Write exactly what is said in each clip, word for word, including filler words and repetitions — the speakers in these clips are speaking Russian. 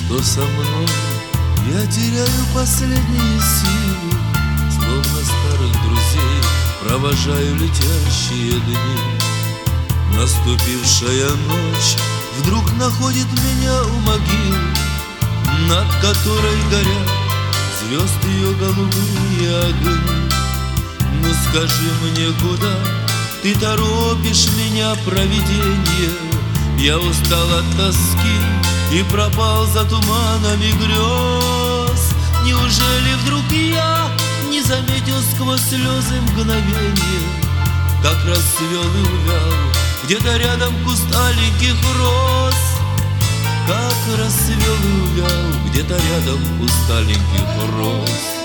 Что со мной? Я теряю последние силы, словно старых друзей провожаю летящие дни. Наступившая ночь вдруг находит меня у могилы, над которой горят звезд ее голубые огни. Ну скажи мне, куда ты торопишь меня, провиденье? Я устал от тоски и пропал за туманами грез. Неужели вдруг я не заметил сквозь слезы мгновенье, как расцвел и увял где-то рядом куст аленьких роз? Как расцвел и увял где-то рядом куст аленьких роз.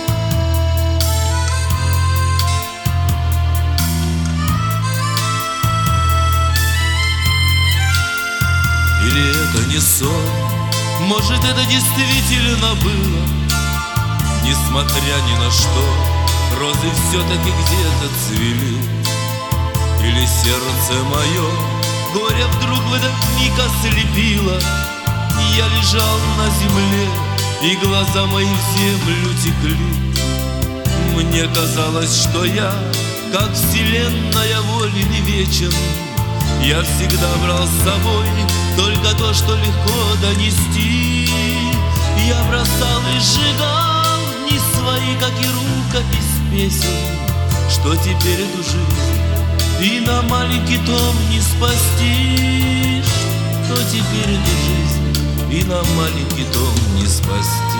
Или это не сон, может, это действительно было? Несмотря ни на что, розы все-таки где-то цвели. Или сердце мое горе вдруг в этот миг ослепило? Я лежал на земле, и глаза мои в землю текли. Мне казалось, что я, как вселенная, волен и вечен. Я всегда брал с собой только то, что легко донести. Я бросал и сжигал дни свои, как и рукопись песен. Что теперь эту жизнь и на маленький том не спасти? Что теперь эту жизнь и на маленький том не спасти?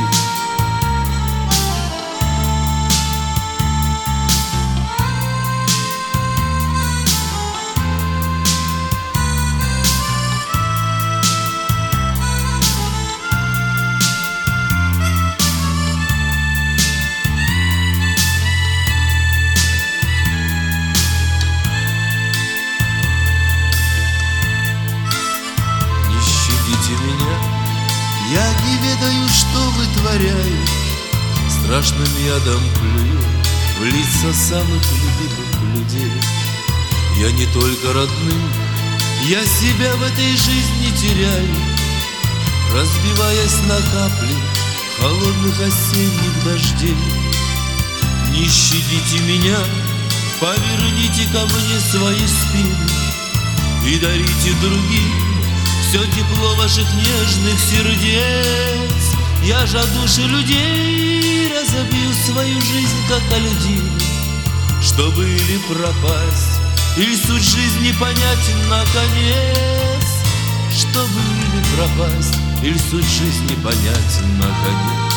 Я не ведаю, что вытворяю, страшным ядом плюю в лица самых любимых людей. Я не только родным, я себя в этой жизни теряю, разбиваясь на капли холодных осенних дождей. Не щадите меня, поверните ко мне свои спины и дарите другим все тепло ваших нежных сердец. Я же от души людей разобью свою жизнь, как о льдину, чтобы или пропасть, или суть жизни понять наконец. Чтобы или пропасть, или суть жизни понять наконец.